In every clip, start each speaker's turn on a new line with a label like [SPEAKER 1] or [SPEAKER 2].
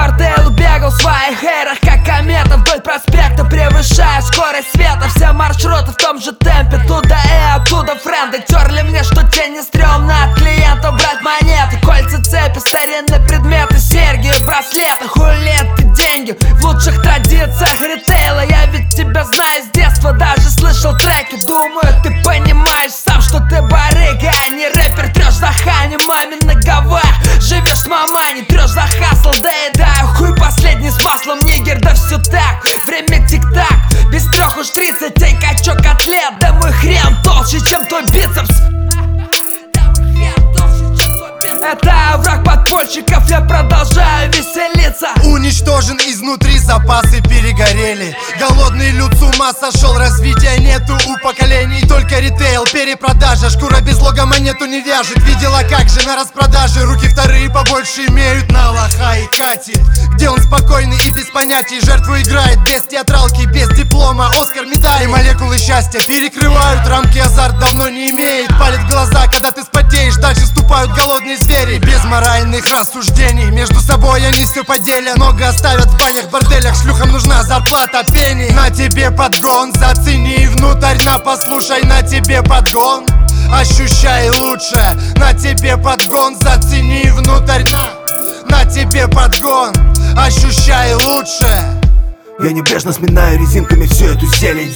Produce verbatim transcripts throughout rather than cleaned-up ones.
[SPEAKER 1] борделу бегал в своих эйрах, как комета вдоль проспекта, превышая скорость света. Все маршруты в том же темпе, туда и оттуда френды терли мне, что тебе не стрёмно от клиентов брать монеты. Кольца, цепи, старинные предметы, серьги, браслеты, хулеты, деньги в лучших традициях ритейла. Я ведь тебя знаю с детства, даже слышал треки. Думаю, ты понимаешь сам, что ты барыга, а не рэпер. Трёшь за хани, мамин на Гавайях, живешь с мамани, трёшь за хасл, доедаю хуй последний с маслом, нигер, да все так. Время тик-так, без трех уж тридцать, эй, качок котлет, да мой хрен толще, чем твой бицепс. Это враг подпольщиков, я продолжаю веселиться.
[SPEAKER 2] Уничтожен изнутри, запасы перегорели. Голодный люд с ума сошел, развития нету у поколений. Только ритейл, перепродажа, шкура без лога монету не вяжет. Видела, как же на распродаже руки вторые побольше имеют на лоха и катит. Где он спокойный и без понятий, жертву играет без театралки, без диплома, Оскар, медали. Молекулы счастья перекрывают рамки, азарт давно не имеет. Палит глаза, когда ты спотеешь, дальше ступают голодные звери. Без моральных рассуждений, между собой они все поделят. Много оставят в банях, борделях, шлюхам нужна зарплата пени. На тебе подгон, зацени внутрь, на послушай, на тебе подгон. Ощущай лучше, на тебе подгон, зацени внутрь, на, на тебе подгон. Ощущай лучше.
[SPEAKER 3] Я небрежно сминаю резинками всю эту зелень.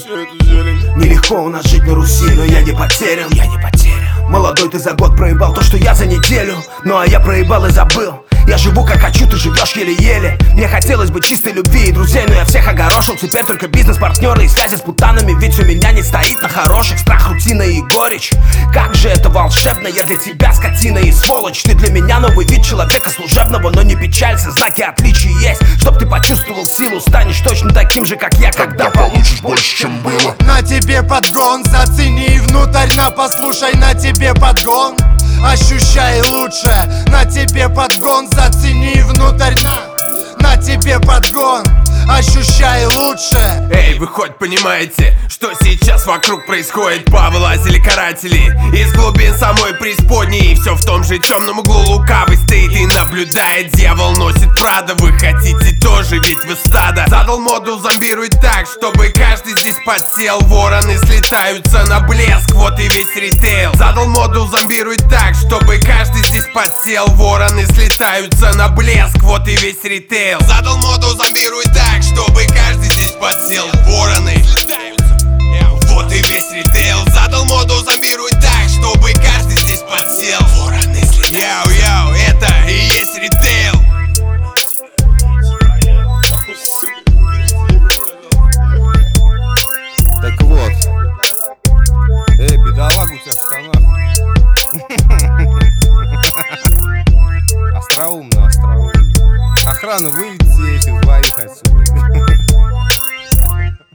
[SPEAKER 3] Нелегко у нас жить на Руси, но я не потерян. Я не потерян. Молодой, ты за год проебал то, что я за неделю. Ну а я проебал и забыл. Я живу как хочу, ты живешь еле-еле. Мне хотелось бы чистой любви и друзей, но я всех огорошил. Теперь только бизнес-партнеры и связи с путанами. Ведь у меня не стоит на хороших. Страх, рутина и горечь. Как же это волшебно, я для тебя скотина и сволочь. Ты для меня новый вид человека служебного. Но не печалься, знаки отличий есть. Чтоб ты почувствовал силу, станешь точно таким же, как я, когда получишь больше, чем было.
[SPEAKER 2] На тебе подгон, зацени внутрь, на послушай, на тебе подгон. Ощущай лучше, на тебе подгон, зацени внутрь, на, на тебе подгон. Ощущай лучше.
[SPEAKER 4] Эй, вы хоть понимаете, что сейчас вокруг происходит? Повылазили каратели из глубин самой преисподней. И все в том же темном углу лукавый стоит и наблюдает. Дьявол носит Прада, вы хотите тоже, ведь вы стадо. Задал моду зомбируй так, чтобы каждый здесь подсел. Вороны слетаются на блеск, вот и весь ритейл. Задал моду зомбируй так, чтобы каждый здесь подсел. Вороны слетаются на блеск, вот и весь ритейл. Задал моду зомбируй так, чтобы каждый здесь подсел. Вороны слетаются, вот и весь ритейл. Задал моду зомбируй так, чтобы каждый здесь подсел. Вороны слетаются. Яу-яу, это и есть ритейл.
[SPEAKER 5] Так вот. Эй, бедолага, у тебя в штанах. Остроумно, остроумно. Охрана, выведите этих двоих отсюда.